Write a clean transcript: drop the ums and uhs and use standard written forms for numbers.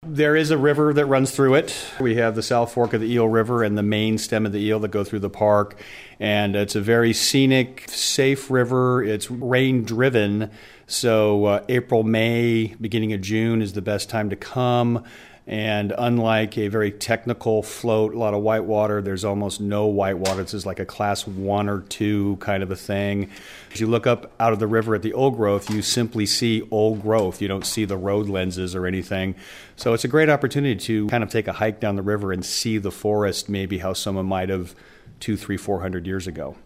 There is a river that runs through it. We have the South Fork of the Eel River and the main stem of the Eel that go through the park. And it's a very scenic, safe river. It's rain-driven, so April, May, beginning of June is the best time to come. And unlike a very technical float, a lot of whitewater, there's almost no whitewater. This is like a class 1 or 2 kind of a thing. As you look up out of the river at the old growth, you simply see old growth. You don't see the road lenses or anything. So it's a great opportunity to kind of take a hike down the river and see the forest, maybe how someone might have 200, 300, 400 years ago.